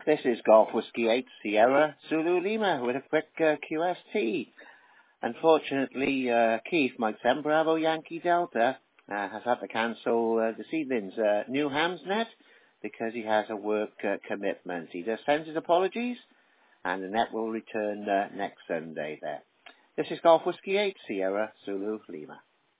This is Golf Whiskey 8 Sierra Zulu Lima with a quick QST. Unfortunately, Keith, Mike 7 Bravo Yankee Delta, has had to cancel this evening's New Hamsnet because he has a work commitment. He just sends his apologies, and the net will return next Sunday there. This is Golf Whiskey 8 Sierra Zulu Lima.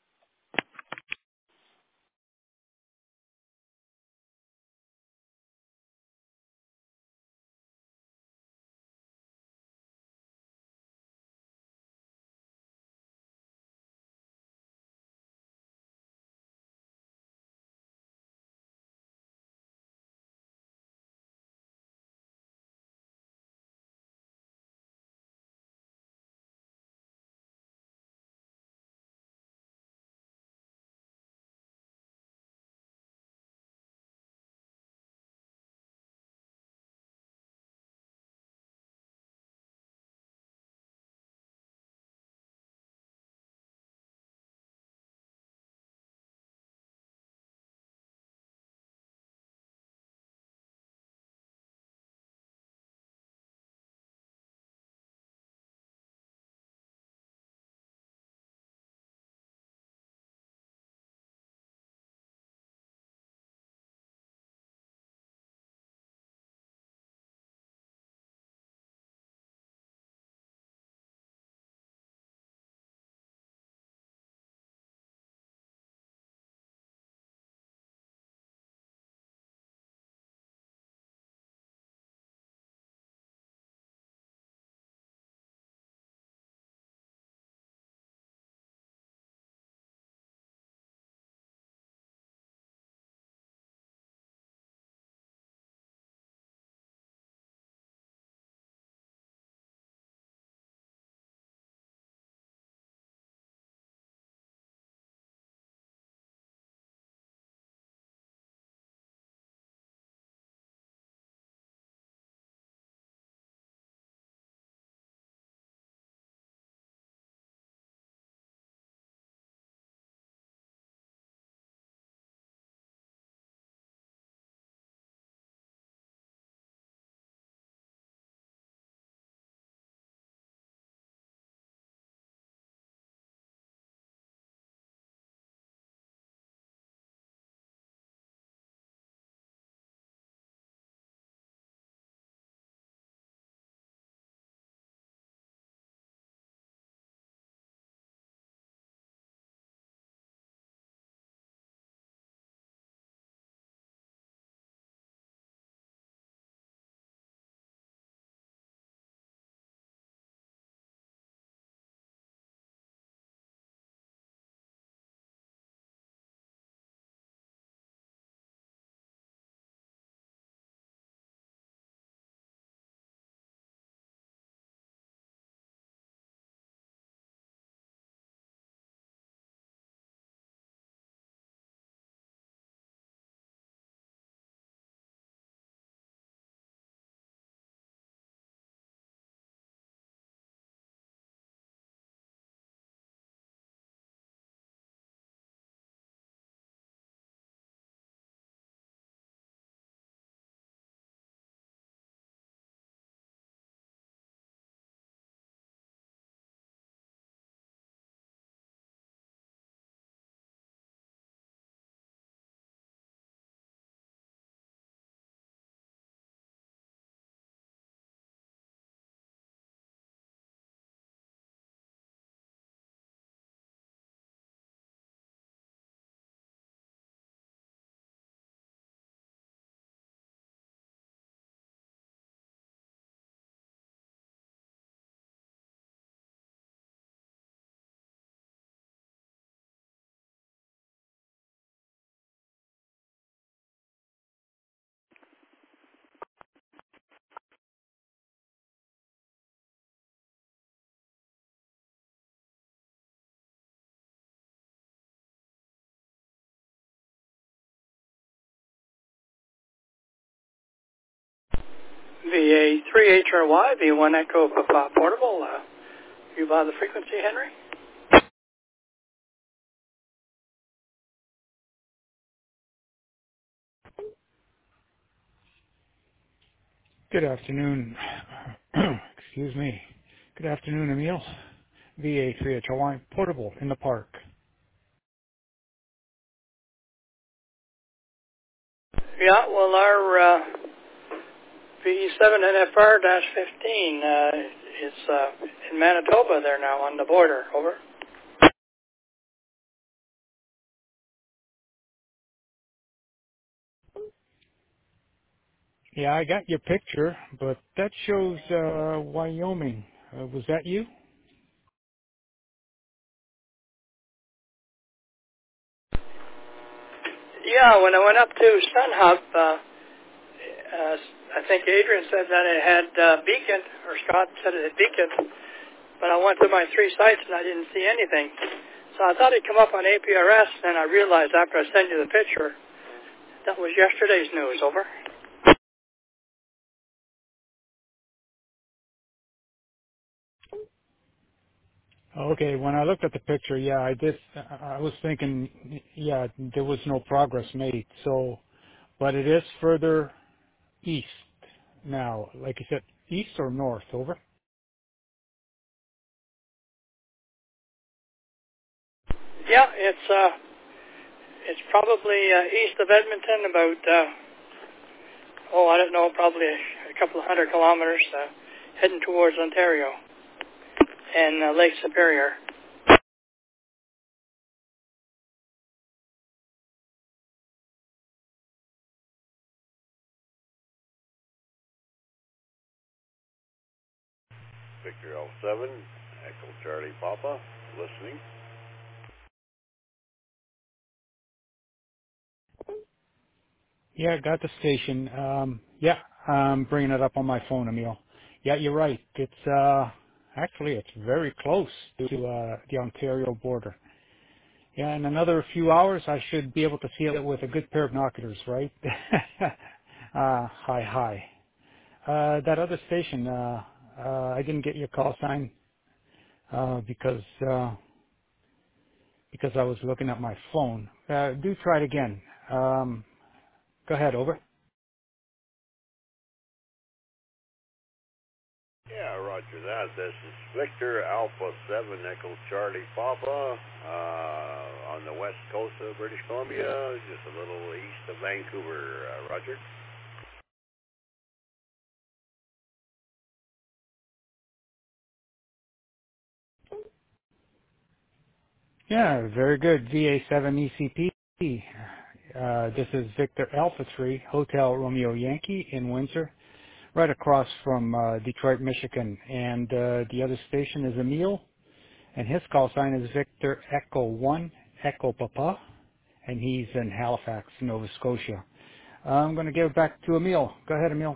VA3HRY, V1 Echo Papa Portable. You by the frequency, Henry? Good afternoon. Excuse me. Good afternoon, Emil. VA3H Hawaiian Portable in the park. Yeah, well, our VE7NFR-15 is in Manitoba there now on the border. Over. Yeah, I got your picture, but that shows Wyoming. Was that you? Yeah, when I went up to SunHub, I think Adrian said that it had beacon, or Scott said it had beacon, but I went to my 3 sites and I didn't see anything. So I thought it'd come up on APRS, and I realized after I sent you the picture, that was yesterday's news. Over. Okay, when I looked at the picture, yeah, I was thinking, yeah, there was no progress made. So, but it is further east now. Like you said, east or north? Over. Yeah, it's probably east of Edmonton, about I don't know, probably a couple of 100 kilometers, heading towards Ontario and Lake Superior. Victor L7, Echo Charlie Papa, listening. Yeah, got the station. Yeah, I'm bringing it up on my phone, Emil. Yeah, you're right. It's actually it's very close to the Ontario border. Yeah, in another few hours, I should be able to see it with a good pair of binoculars, right? Hi. That other station, I didn't get your call sign because I was looking at my phone. Do try it again. Go ahead, over. Yeah, roger that. This is Victor Alpha 7, Echo Charlie Papa, on the west coast of British Columbia, just a little east of Vancouver. Roger. Yeah, very good. VA7 ECP. This is Victor Alpha 3, Hotel Romeo Yankee in Windsor, right across from Detroit, Michigan. And the other station is Emil, and his call sign is Victor Echo 1, Echo Papa, and he's in Halifax, Nova Scotia. I'm going to give it back to Emil. Go ahead, Emil.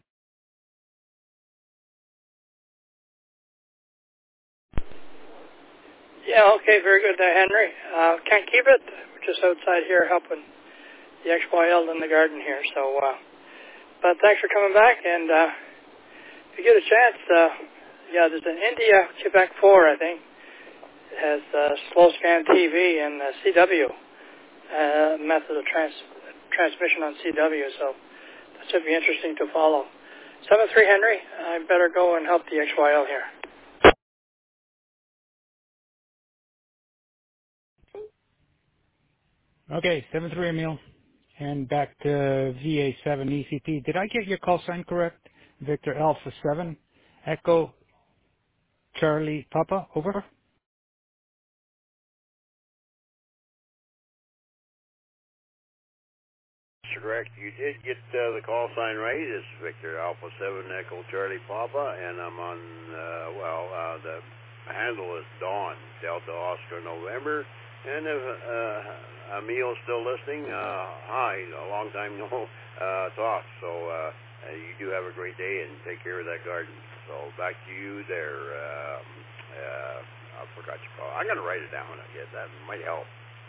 Yeah, okay, very good there, Henry. Can't keep it. We're just outside here helping the XYL in the garden here. So, but thanks for coming back. And if you get a chance, there's an India Quebec 4, I think. It has slow scan TV and CW method of transmission on CW. So that should be interesting to follow. 7-3 Henry. I better go and help the XYL here. Okay, 7-3 Emil. And back to VA7 ECP. Did I get your call sign correct? Victor Alpha 7, Echo Charlie Papa, over. Correct. You did get the call sign right. It's Victor Alpha 7, Echo Charlie Papa, and I'm on, the handle is Dawn, Delta Oscar November. And if Emil's still listening, hi, a long time no talk. So you do have a great day and take care of that garden. So back to you there. I forgot your call. I'm going to write it down, I guess. That might help.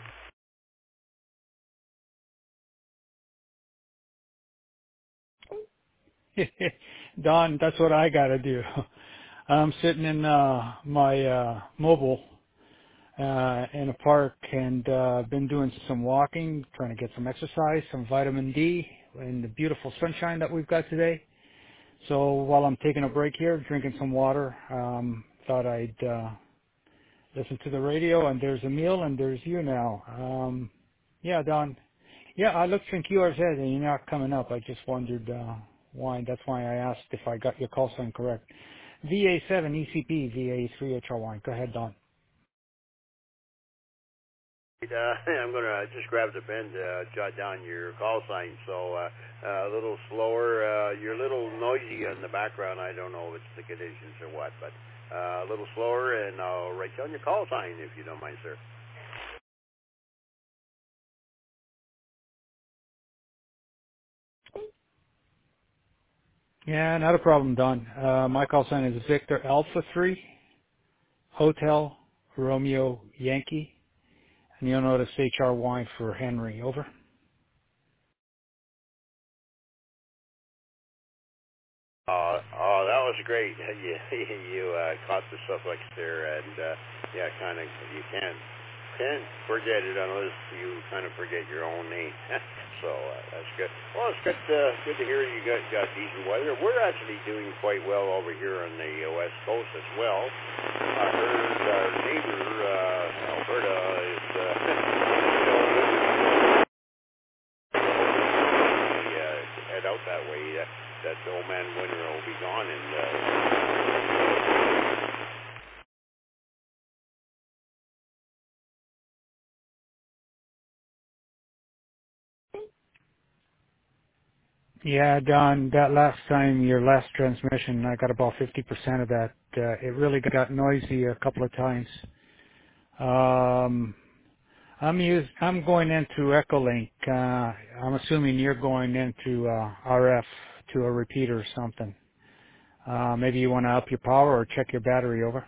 Don, that's what I gotta do. I'm sitting in my mobile in a park and been doing some walking, trying to get some exercise, some vitamin D in the beautiful sunshine that we've got today. So while I'm taking a break here, drinking some water, thought I'd listen to the radio, and there's Emil, and there's you now. Yeah, Don. Yeah, I looked in QRZ, and you're not coming up. I just wondered why. That's why I asked if I got your call sign correct. VA7 ECP, VA3HRY. Go ahead, Don. I'm going to just grab the pen to jot down your call sign. So a little slower. You're a little noisy in the background. I don't know if it's the conditions or what, but a little slower, and I'll write down your call sign if you don't mind, sir. Yeah, not a problem, Don. My call sign is Victor Alpha 3, Hotel Romeo Yankee, and you'll notice HRY for Henry. Over. Oh, that was great. You caught the suffix there, and yeah, kind of can't forget it unless you kind of forget your own name. So that's good. Well, it's good to hear you got decent weather. We're actually doing quite well over here on the west coast as well. I heard our neighbor Alberta is head out that way. That old man winter will be gone, and Yeah, Don, that last time, your last transmission, I got about 50% of that. It really got noisy a couple of times. I'm going into Echolink. I'm assuming you're going into RF to a repeater or something. Maybe you want to up your power or check your battery. Over.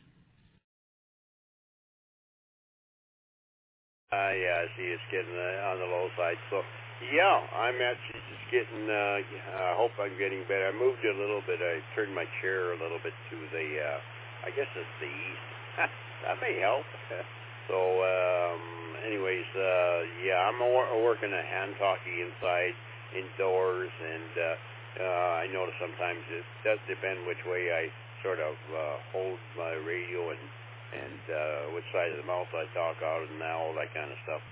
yeah, I see it's getting on the low side. So, yeah, I'm actually just getting, I hope I'm getting better. I moved it a little bit. I turned my chair a little bit to the, I guess it's the east. That may help. So, anyways, yeah, I'm working a hand talkie inside, indoors, and I notice sometimes it does depend which way I sort of hold my radio and which side of the mouth I talk out and all that kind of stuff.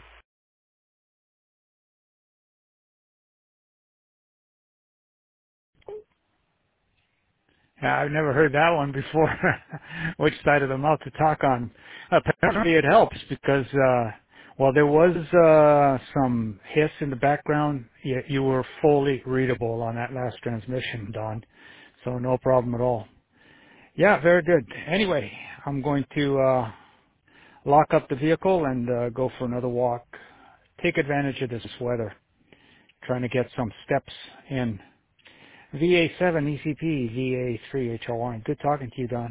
Yeah, I've never heard that one before. Which side of the mouth to talk on? Apparently it helps because, while there was some hiss in the background, you were fully readable on that last transmission, Don. So no problem at all. Yeah, very good. Anyway, I'm going to lock up the vehicle and go for another walk. Take advantage of this weather. Trying to get some steps in. VA7 ECP, VA3 HRY. Good talking to you, Don.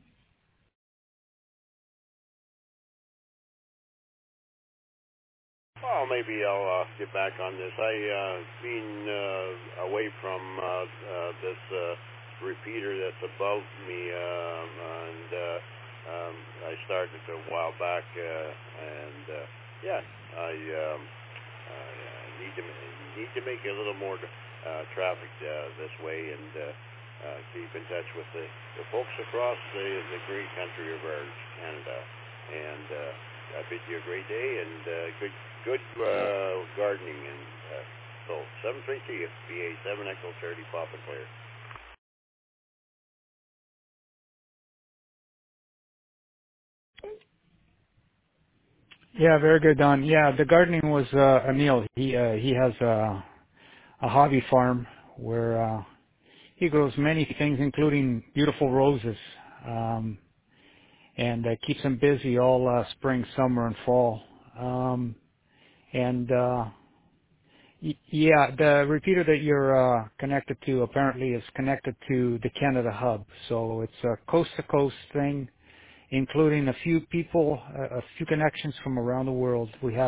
Well, maybe I'll get back on this. I been away from this repeater that's above me, and I started a while back, and yeah, I need to make a little more traffic this way, and keep in touch with the folks across the great country of ours, Canada, and I bid you a great day and good gardening, and so 732 VA7 Echo 30 Papa Clear. Yeah, very good, Don. Yeah, the gardening was Emil. He has a hobby farm where he grows many things, including beautiful roses, and keeps him busy all spring, summer, and fall. And yeah, the repeater that you're connected to apparently is connected to the Canada hub, so it's a coast-to-coast thing, including a few people, a few connections from around the world. We have